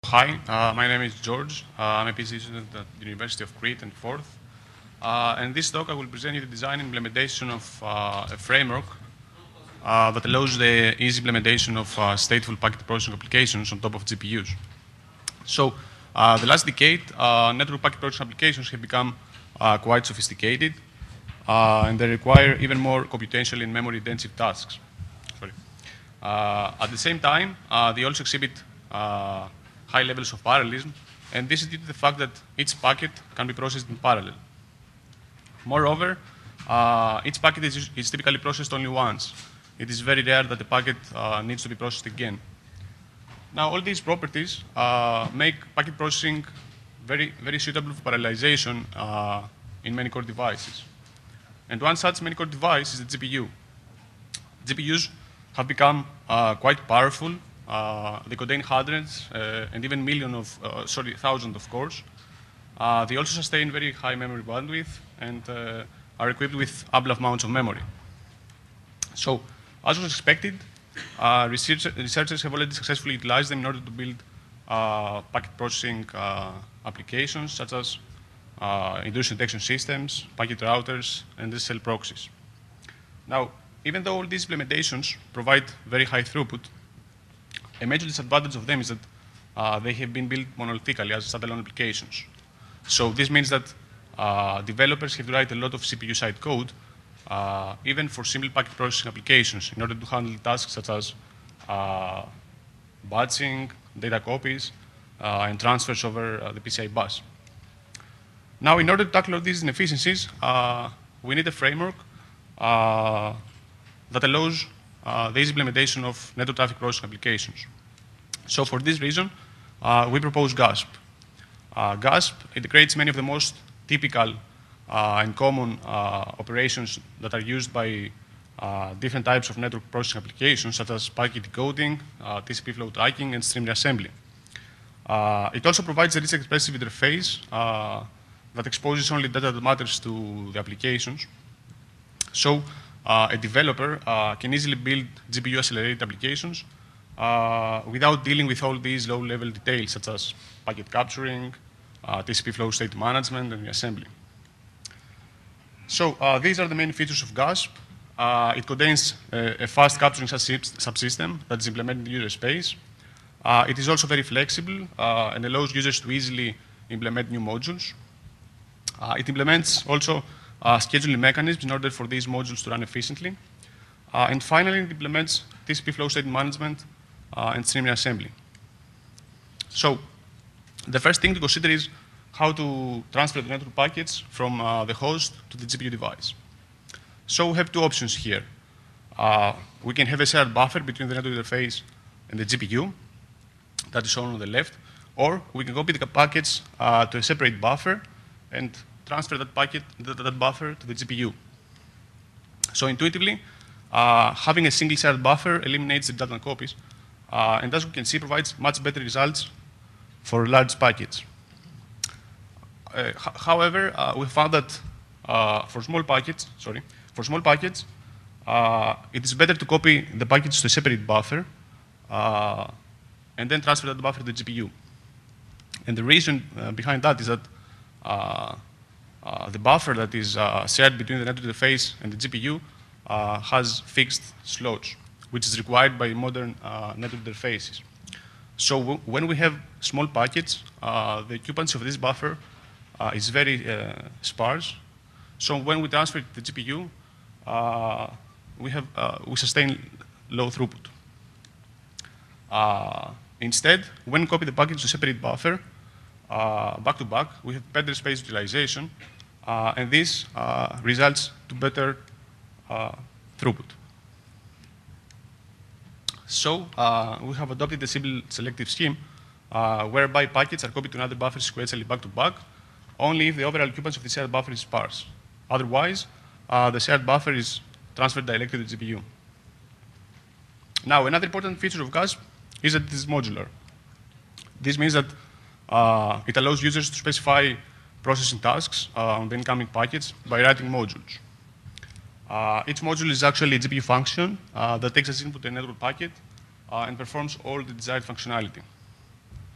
Hi, my name is George. I'm a PhD student at the University of Crete and Forth. In this talk, I will present you the design and implementation of a framework that allows the easy implementation of stateful packet processing applications on top of GPUs. So, the last decade, network packet processing applications have become quite sophisticated, and they require even more computational and memory-intensive tasks. Sorry. At the same time, they also exhibit high levels of parallelism, and this is due to the fact that each packet can be processed in parallel. Moreover, each packet is typically processed only once. It is very rare that the packet needs to be processed again. Now, all these properties make packet processing very, very suitable for parallelization in many core devices. And one such many core device is the GPU. GPUs have become quite powerful. They contain hundreds and even thousands of cores. They also sustain very high memory bandwidth and are equipped with ample amounts of memory. So, as was expected, researchers have already successfully utilized them in order to build packet processing applications such as intrusion detection systems, packet routers, and SSL proxies. Now, even though all these implementations provide very high throughput, a major disadvantage of them is that they have been built monolithically as standalone applications. So this means that developers have to write a lot of CPU-side code, even for simple packet processing applications, in order to handle tasks such as batching, data copies, and transfers over the PCI bus. Now, in order to tackle all these inefficiencies, we need a framework that allows the easy implementation of network traffic processing applications. So for this reason, we propose GASP. GASP integrates many of the most typical and common operations that are used by different types of network processing applications, such as packet decoding, TCP flow tracking, and stream reassembly. It also provides a rich expressive interface that exposes only data that matters to the applications. So a developer can easily build GPU-accelerated applications without dealing with all these low-level details, such as packet capturing, TCP flow state management, and reassembly. So these are the main features of GASP. It contains a fast capturing subsystem that is implemented in the user space. It is also very flexible and allows users to easily implement new modules. It implements also scheduling mechanisms in order for these modules to run efficiently. And finally, it implements TCP flow state management and stream reassembly. So the first thing to consider is how to transfer the network packets from the host to the GPU device. So we have two options here. We can have a shared buffer between the network interface and the GPU, that is shown on the left, or we can copy the packets to a separate buffer and transfer that buffer to the GPU. So intuitively, having a single shared buffer eliminates the redundant copies, and as we can see, provides much better results for large packets. However, we found that for small packets, it is better to copy the packets to a separate buffer and then transfer that buffer to the GPU. And the reason behind that is that the buffer that is shared between the network interface and the GPU has fixed slots, which is required by modern network interfaces. So when we have small packets, the occupancy of this buffer is very sparse. So when we transfer to the GPU, we sustain low throughput. Instead, when we copy the package to a separate buffer, back to back, we have better space utilization, and this results to better throughput. So we have adopted a simple selective scheme whereby packets are copied to another buffer sequentially back to back, only if the overall occupancy of the shared buffer is sparse. Otherwise, the shared buffer is transferred directly to the GPU. Now, another important feature of GASP is that it is modular. This means that it allows users to specify processing tasks on the incoming packets by writing modules. Each module is actually a GPU function that takes as input a network packet and performs all the desired functionality.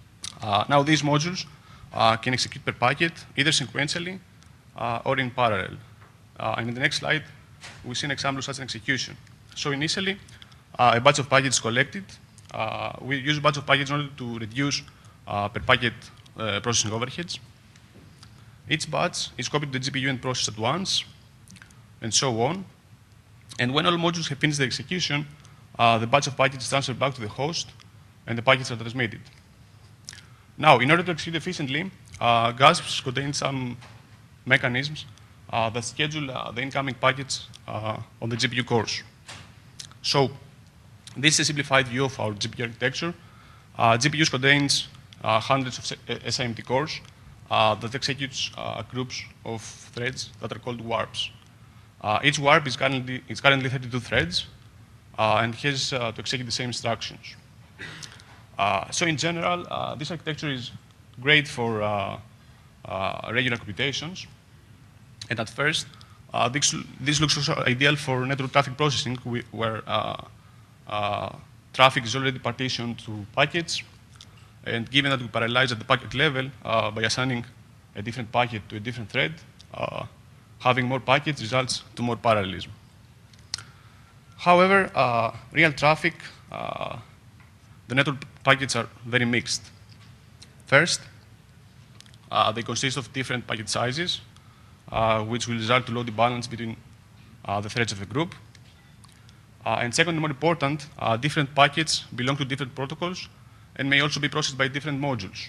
Now these modules can execute per packet either sequentially or in parallel. And in the next slide, we see an example of such an execution. So initially, a batch of packets is collected. We use a batch of packets in order to reduce per packet processing overheads. Each batch is copied to the GPU and processed at once, and so on. And when all modules have finished the execution, the batch of packets is transferred back to the host, and the packets are transmitted. Now, in order to execute efficiently, GASPs contain some mechanisms that schedule the incoming packets on the GPU cores. So, this is a simplified view of our GPU architecture. GPUs contains hundreds of SIMD cores that executes groups of threads that are called warps. Each warp is currently 32 threads and has to execute the same instructions. So in general, this architecture is great for regular computations. And at first, this looks also ideal for network traffic processing, where traffic is already partitioned to packets. And given that we parallelize at the packet level by assigning a different packet to a different thread, having more packets results to more parallelism. However, real traffic, the network packets are very mixed. First, they consist of different packet sizes, which will result to load imbalance between the threads of a group. And second, more important, different packets belong to different protocols and may also be processed by different modules.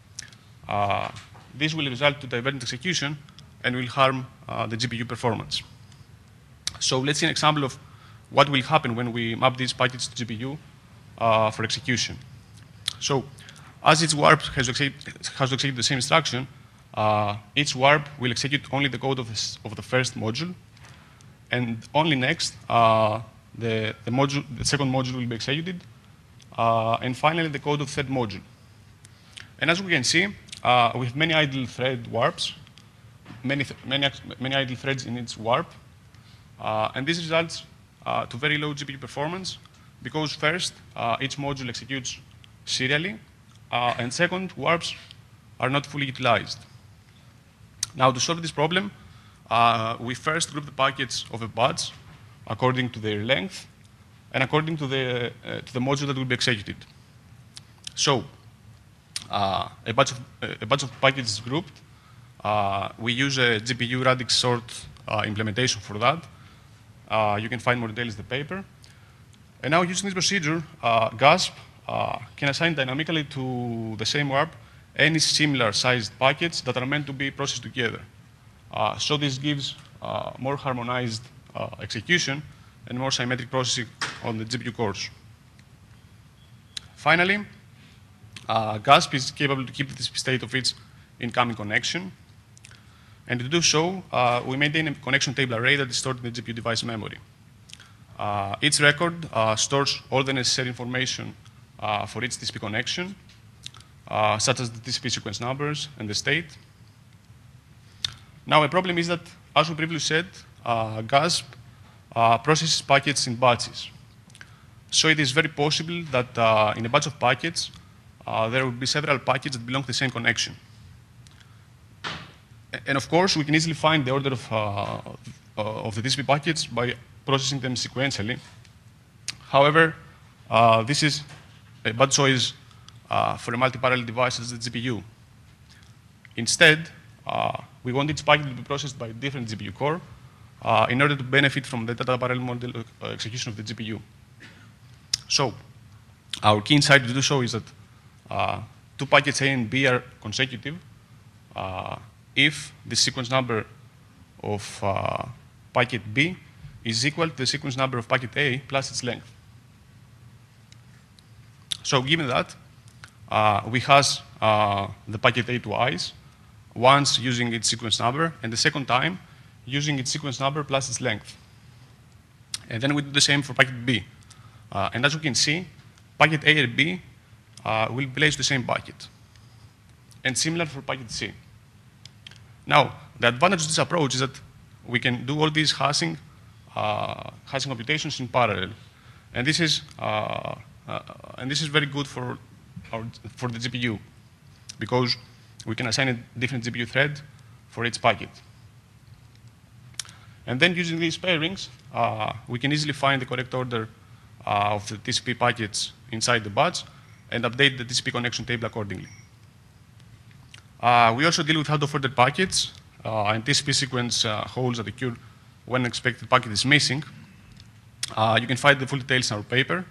This will result to divergent execution and will harm the GPU performance. So let's see an example of what will happen when we map these packets to GPU for execution. So as each warp has to execute the same instruction, each warp will execute only the code of the first module, and only next the second module will be executed, and finally the code of the third module. And as we can see, we have many idle thread warps, many idle threads in each warp, and this results to very low GPU performance because first, each module executes serially, and second, warps are not fully utilized. Now, to solve this problem, we first group the packets of a batch according to their length and according to the module that will be executed. So, a batch of packets is grouped. We use a GPU radix sort implementation for that. You can find more details in the paper. And now, using this procedure, GASP can assign dynamically to the same warp any similar sized packets that are meant to be processed together. So this gives more harmonized execution and more symmetric processing on the GPU cores. Finally, GASP is capable to keep the state of its incoming connection. And to do so, we maintain a connection table array that is stored in the GPU device memory. Each record stores all the necessary information for each TCP connection, such as the TCP sequence numbers and the state. Now, a problem is that, as we previously said, GASP processes packets in batches. So it is very possible that in a batch of packets, there will be several packets that belong to the same connection. And of course, we can easily find the order of the TCP packets by processing them sequentially. However, this is a bad choice for a multi-parallel device as the GPU. Instead, we want each packet to be processed by a different GPU core in order to benefit from the data parallel model execution of the GPU. So, our key insight to do so is that two packets A and B are consecutive if the sequence number of packet B is equal to the sequence number of packet A plus its length. So given that, we hash the packet A twice, once using its sequence number, and the second time using its sequence number plus its length. And then we do the same for packet B. And as you can see, packet A and B will place the same packet. And similar for packet C. Now, the advantage of this approach is that we can do all these hashing computations in parallel. And this is very good for the GPU. because we can assign a different GPU thread for each packet. And then using these pairings, we can easily find the correct order of the TCP packets inside the batch and update the TCP connection table accordingly. We also deal with out-of-order packets and TCP sequence holes that occur when an expected packet is missing. You can find the full details in our paper.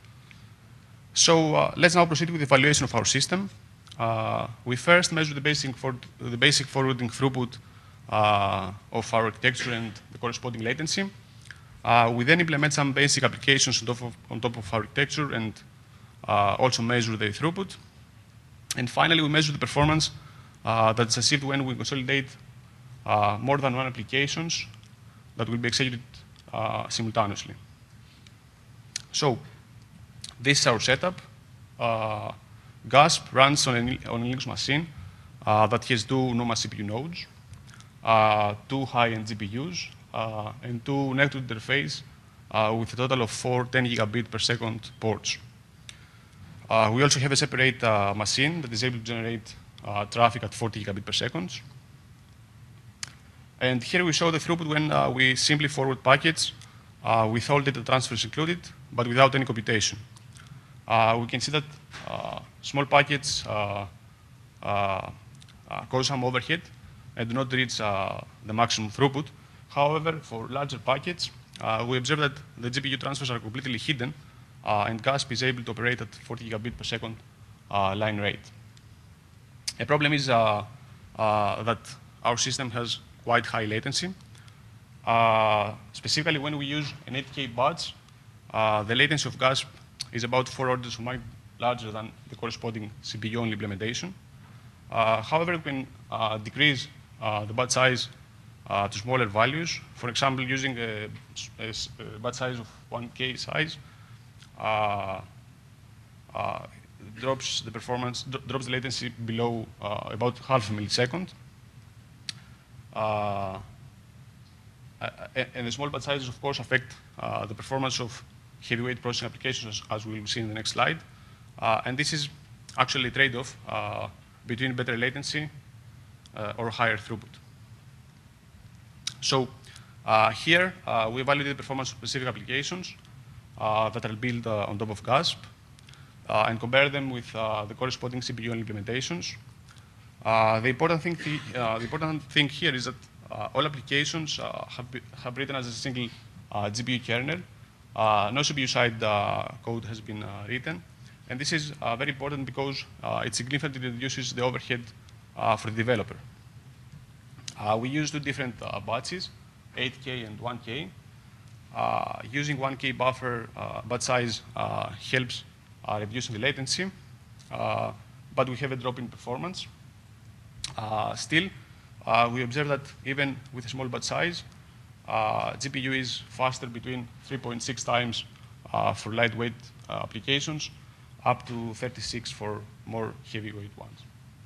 So let's now proceed with the evaluation of our system. We first measure the basic forwarding throughput of our architecture and the corresponding latency. We then implement some basic applications on top of our architecture and also measure the throughput. And finally, we measure the performance that's achieved when we consolidate more than one applications that will be executed simultaneously. So this is our setup. GASP runs on a Linux machine that has two normal CPU nodes, two high-end GPUs, and two network interface with a total of 4 10 gigabit per second ports. We also have a separate machine that is able to generate traffic at 40 gigabit per second. And here we show the throughput when we simply forward packets with all data transfers included, but without any computation. We can see that small packets cause some overhead and do not reach the maximum throughput. However, for larger packets, we observe that the GPU transfers are completely hidden, and GASP is able to operate at 40 gigabit per second line rate. A problem is that our system has quite high latency. Specifically, when we use an 8K batch, the latency of GASP is about 4 orders of magnitude larger than the corresponding CPU-only implementation. However, we can decrease the batch size to smaller values. For example, using a batch size of 1K size drops the performance, drops the latency below about half a millisecond. And the small batch sizes, of course, affect the performance of heavyweight processing applications, as we will see in the next slide. And this is actually a trade-off between better latency or higher throughput. So here, we evaluate the performance of specific applications that are built on top of GASP and compare them with the corresponding CPU implementations. The important thing here is that all applications have written as a single GPU kernel. No CPU-side code has been written. And this is very important because it significantly reduces the overhead for the developer. We use two different batches, 8K and 1K. Using 1K buffer batch size helps reducing the latency, but we have a drop in performance. Still, we observe that even with a small batch size, GPU is faster between 3.6 times for lightweight applications, up to 36 for more heavyweight ones.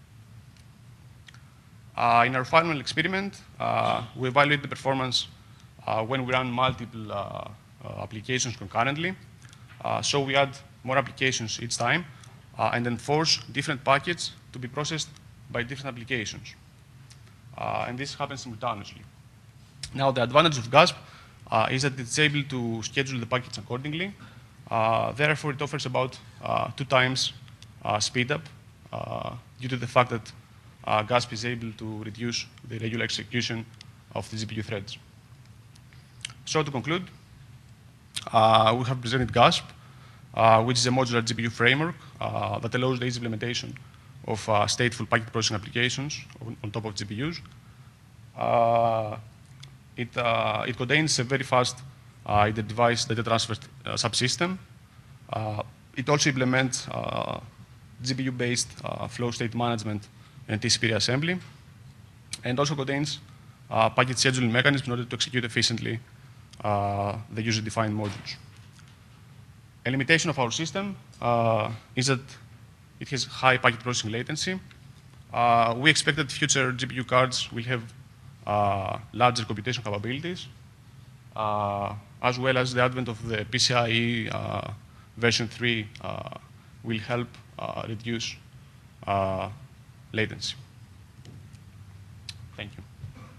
In our final experiment, we evaluate the performance when we run multiple applications concurrently. So we add more applications each time and then force different packets to be processed by different applications. And this happens simultaneously. Now, the advantage of GASP is that it's able to schedule the packets accordingly. Therefore, it offers about 2 times speed up due to the fact that GASP is able to reduce the regular execution of the GPU threads. So to conclude, we have presented GASP, which is a modular GPU framework that allows the easy implementation of stateful packet processing applications on top of GPUs. It contains a very fast inter-device data transfer subsystem. It also implements GPU-based flow state management and TCP reassembly, and also contains packet scheduling mechanisms in order to execute efficiently the user-defined modules. A limitation of our system is that it has high packet processing latency. We expect that future GPU cards will have larger computation capabilities, as well as the advent of the PCIe version 3 will help reduce latency. Thank you.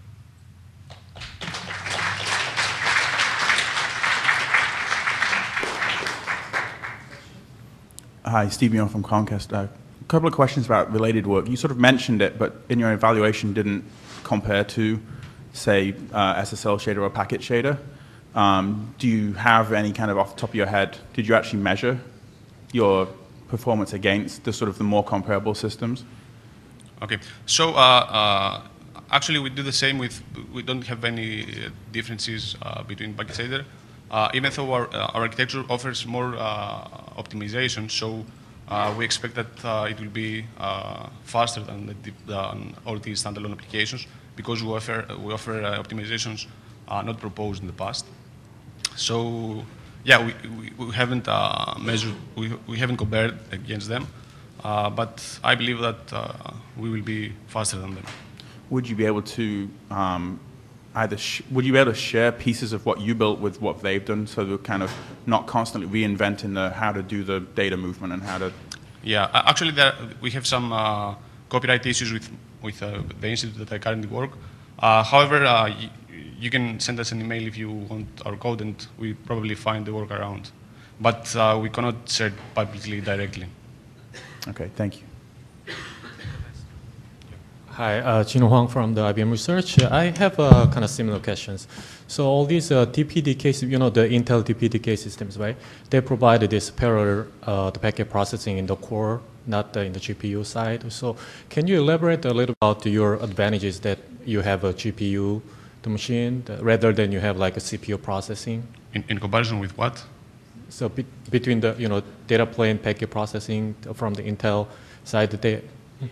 Hi, Steve Young from Comcast. A couple of questions about related work. You sort of mentioned it, but in your evaluation didn't compare to, say, SSL shader or packet shader. Do you have any kind of off the top of your head, did you actually measure your performance against the sort of the more comparable systems? Okay, so actually we do the same we don't have any differences between packet shader. Even though our architecture offers more optimization, so we expect that it will be faster than all these standalone applications because we offer optimizations not proposed in the past. So yeah, we haven't measured, we haven't compared against them, but I believe that we will be faster than them. Would you be able to would you be able to share pieces of what you built with what they've done, so they're kind of not constantly reinventing how to do the data movement and how to? Yeah, actually, we have some copyright issues with the institute that I currently work. However, you can send us an email if you want our code, and we probably find the workaround. But we cannot share it publicly directly. Okay, thank you. Hi, Jin Huang from the IBM Research. I have kind of similar questions. So all these DPDK, the Intel DPDK systems, right? They provide this parallel the packet processing in the core, not in the GPU side. So can you elaborate a little about your advantages that you have a GPU, the machine, rather than you have like a CPU processing? In comparison with what? So between the data plane packet processing from the Intel side, they.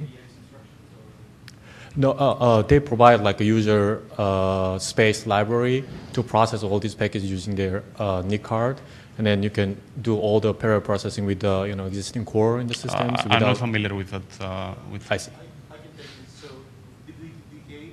No, they provide like a user space library to process all these packages using their NIC card, and then you can do all the parallel processing with the existing core in the systems. I'm not familiar with that. I see. I can take this. So DPDK,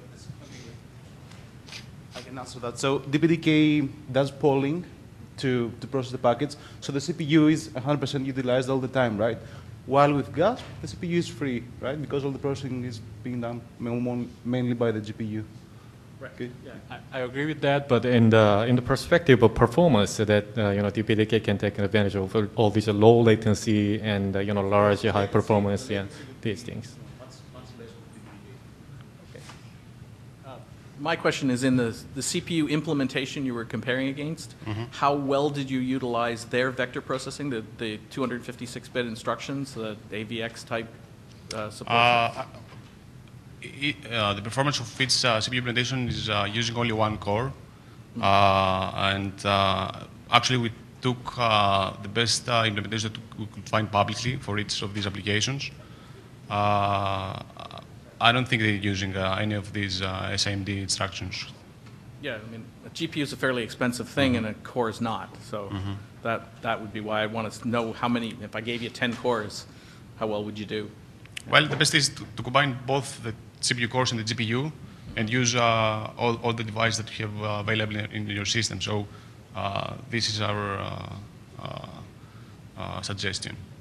I can answer that. So DPDK does polling to process the packets. So the CPU is 100% utilized all the time, right? While with GASP, the CPU is free, right? Because all the processing is being done mainly by the GPU. Right. Okay. Yeah, I agree with that. But in the perspective of performance, so that DPDK can take advantage of all these low latency and large high performance, these things. My question is in the CPU implementation you were comparing against, how well did you utilize their vector processing, the 256-bit instructions, the AVX type support? The performance of its CPU implementation is using only one core. And actually we took the best implementation that we could find publicly for each of these applications. I don't think they're using any of these SIMD instructions. Yeah, I mean, a GPU is a fairly expensive thing and a core is not. So that would be why I want to know how many, if I gave you 10 cores, how well would you do? Well, the best is to combine both the CPU cores and the GPU and use all the devices that you have available in your system. So this is our suggestion.